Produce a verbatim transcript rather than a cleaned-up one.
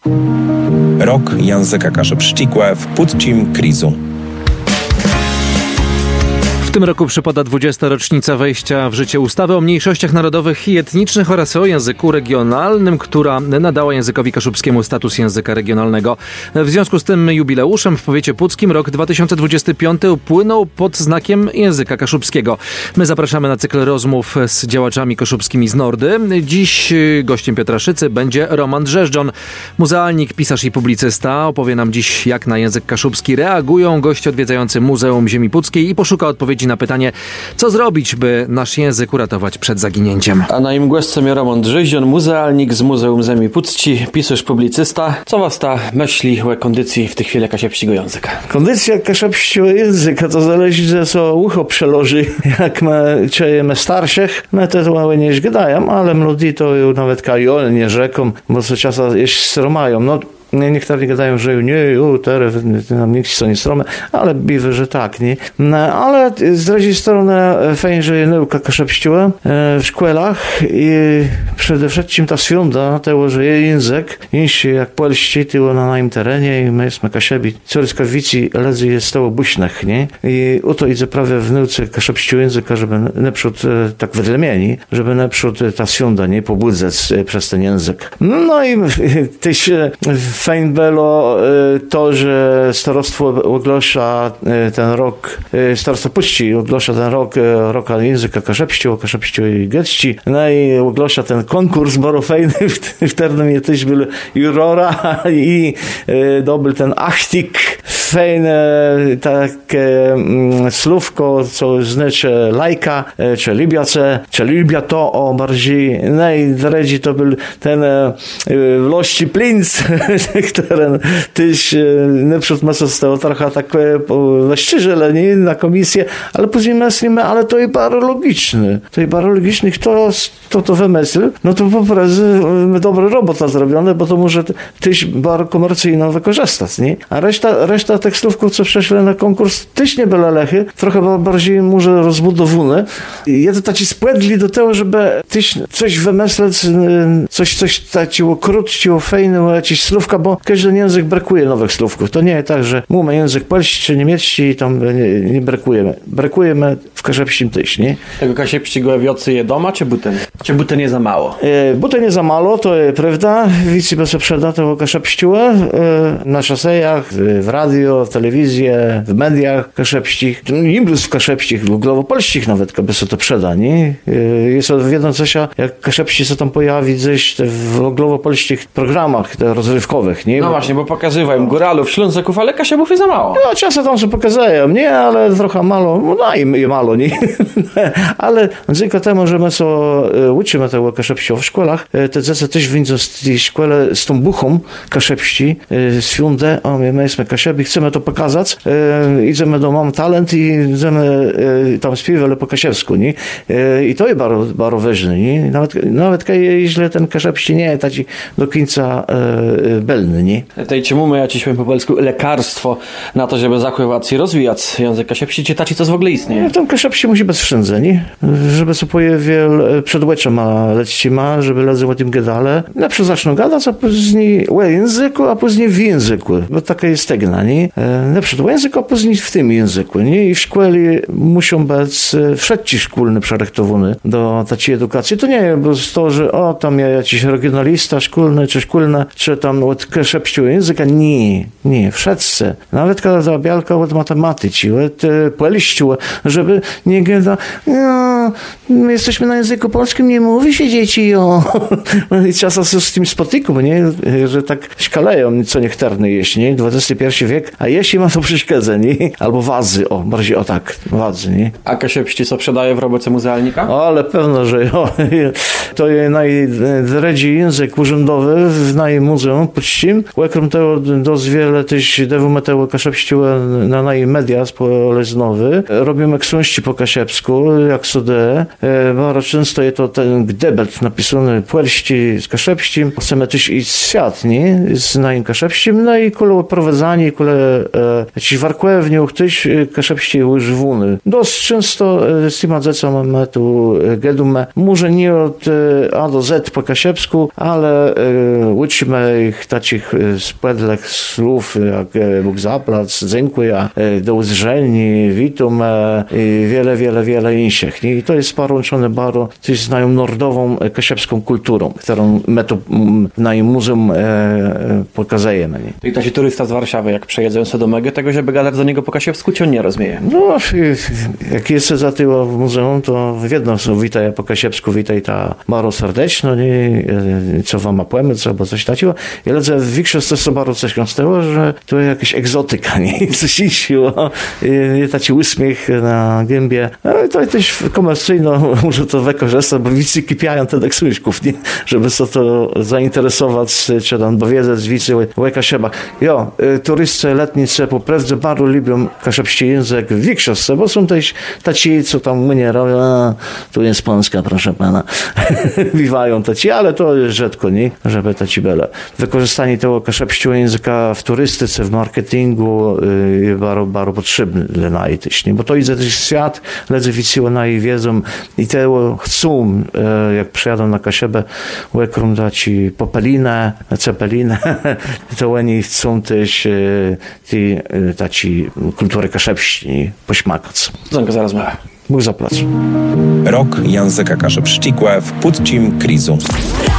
Rok języka kaszepszczykłe w Pudzkim Krizu. W tym roku przypada dwudziesta rocznica wejścia w życie ustawy o mniejszościach narodowych i etnicznych oraz o języku regionalnym, która nadała językowi kaszubskiemu status języka regionalnego. W związku z tym jubileuszem w powiecie puckim rok dwa tysiące dwudziesty piąty upłynął pod znakiem języka kaszubskiego. My zapraszamy na cykl rozmów z działaczami kaszubskimi z Nordy. Dziś gościem Piotra Szycy będzie Roman Drzeżdżon, muzealnik, pisarz i publicysta. Opowie nam dziś, jak na język kaszubski reagują goście odwiedzający Muzeum Ziemi Puckiej i poszuka odpowiedzi na pytanie, co zrobić, by nasz język uratować przed zaginięciem. A na im głosce mnie Roman Drzeżdżon, muzealnik z Muzeum Ziemi Puckiej, pisarz, publicysta. Co was ta myśli o kondycji w tej chwili kaszepskiego języka? Kondycja kaszepskiego języka to zależy, że co ucho przeloży. Jak my czujemy starszych, no to to małe nie zgadają, ale młodzi to nawet kajol nie rzeką, bo co czasem jeszcze stromają. No, niektórzy gadają, że nie, o, teraz nam nikt co nie strome, ale biwy, że tak, nie. No, ale z drugiej strony fajnie, że jest nauka kaszepściła w szkołach i przede wszystkim ta święta, tego, że jest język, inszy jak polski, tyło na naszym terenie i my jesteśmy kaszebi. Coryskawici ledzy jest to buśnych, nie. I o to idzie prawie w nauce kaszepściu języka, żeby naprzód tak wydlemieni, żeby naprzód ta święta, nie, pobudzać przez ten język. No i też fajnie było to, że starostwo ogłasza ten rok, starostwo Puści ogłasza ten rok, roka języka kaszepściu, kaszepściu i getści. No i ogłasza ten konkurs bardzo fajny, w którym też był jurora i dobył ten achtik. Fajne takie słówko, co znaczy lajka, czy lubiace, czy lubia to o bardziej. No i drudzi to był ten włości plinc, który też naprzód ma zostało trochę tak właściciele, nie, na komisję, ale później myślimy, ale to jest bardzo logiczne. To jest bardzo logiczne, kto to, to wymyślił, no to po prostu dobra robota zrobiona, bo to może też bardzo komercyjnie wykorzystać, nie? A reszta, reszta tych słówków, co przeszły na konkurs, też nie były lechy, trochę bardziej może rozbudowane. Jest tacy spłedli do tego, żeby też coś wymyśleć, coś, coś takiego krótkiego, fajnego, jakieś słówka, bo każdy język brakuje nowych słówków. To nie jest tak, że mamy język polski czy niemiecki i tam nie, nie brakujemy. Brakujemy w kaszepskim też, nie? Tego kaszepskiego wiocy je doma, czy buten? Czy buten jest za mało? E, buten jest za mało, to jest prawda. Wiecie, bo się przeda tego kaszepściła e, na szosejach, w radio, w telewizji, w mediach kaszepskich. Nie plus w kaszepskich, w globopolskich nawet, aby się to przeda, nie? E, jest wiedzą coś, jak kaszepści się tam pojawi gdzieś w globopolskich programach te rozrywkowych, nie? No bo, właśnie, bo pokazywałem góralów, ślązaków, ale kaszebów jest za mało. No, czasem tam się pokazują, nie? Ale trochę mało, no i, i mało, nie? Ale dzięki temu, że my so uczymy tego kaszepściu w szkołach, te dzieci też widzą z tej szkoły z tą buchą kaszepści, z fiundę, o, my jesteśmy kaszebi, chcemy to pokazać, idziemy do Mam Talent i idziemy tam śpiewali po kaszewsku, nie? I to jest bardzo, bardzo ważne, nie? Nawet, nawet jeśli ten kaszepści nie jest taki do końca belny, nie? Tej czemu my, ja ci powiem po polsku, lekarstwo na to, żeby zachowywać i rozwijać język kaszepści, czy taci, co w ogóle istnieje? No, ten kaszepści musi być wszędzie, nie? Żeby sobie pojawił przed łeczem ma lecić ma, żeby lezy o tym gadale. Najpierw zaczną gadać, a później o języku, a później w języku. Bo taka jest tegna, nie? Najpierw o języku, a później w tym języku, nie? I w szkole muszą być wszyscy szkolne przerektowane do takiej edukacji. To nie jest to, że o, tam jakiś regionalista szkolny, czy szkolna, czy tam od kaszepściu języka. Nie, nie, wszyscy. Nawet kada zabialka od matematyki, od polściu, żeby nie gada, no, my jesteśmy na języku polskim, nie mówi się dzieci o... I czasem z tym spotykam, nie? Że tak szkaleją, co niektóre jeść, nie? dwudziesty pierwszy wiek, a jeśli ma to przeszkadza, nie? Albo wazy, o, bardziej o tak, wazy, nie? A kaszepści co sprzedaje w robocie muzealnika? O, ale pewno, że o, to jest najdredzi język urzędowy w naj muzeum puścim. Łekrom tego dość wiele też dewumy tego kaszepściła na naj media społecznowe. Robimy książki po kaszepsku, jak sude. Bardzo często jest to ten gdebet napisany polści z kaszepścim. Chcemy też iść w świat, nie? Z naim kaszepścim, no i kule prowadzenie, kule e, ci warkłewniów, tyś kaszepści łyżwuny. Dość często z tym adzeca mamy tu gedume, może nie od A do Z po kasiepsku, ale e, uczymy ich takich spedlek słów, jak Bóg zaplac, dziękuję, e, do uzrzelni, witum e, i wiele, wiele, wiele innych. I to jest połączone bardzo z znają nordową kasiepską kulturą, którą my tu na im muzeum e, pokazujemy. I taki turysta z Warszawy, jak przejeżdżają sobie do Mege, tego, żeby gadać do niego po kasiepsku, cię on nie rozumie. No, jak jest za tyło w muzeum, to wiedzą, że witaj po kasiepsku, witaj ta bardzo serdeczno, nie? Co wam apłemy, co albo coś takiego. I lecę w większości to bardzo coś z tego, że to jest jakaś egzotyka, nie? Coś isiło, i taki uśmiech na gębie. No, to też komercyjno może to wykorzystać, bo wicy kipiają te deksuńczków, nie? Żeby sobie to zainteresować, czy tam dowiedzieć wicy łeka sieba. Jo, turystce, letnice po prawdzie bardzo lubią kaszepści język w większości, bo są też taci, co tam mnie robią, a, tu jest Polska, proszę pana. Biwają taci, ale to jest rzadko, nie? Żeby taci bele. Wykorzystanie tego kaszepściu języka w turystyce, w marketingu jest bardzo, bardzo potrzebne dla najtyś, nie? Bo to idzie też świat, ledzy wicy na jej wiedzą i tego chcą, jak przyjadą na Kasiebę, łekrom daci popelinę, cepelinę, to oni chcą też ti taci kultury kaszepści pośmakać. Zanka zaraz ma. Bóg zapłać. Rok języka kaszepszczikłe w Putcim Krizu.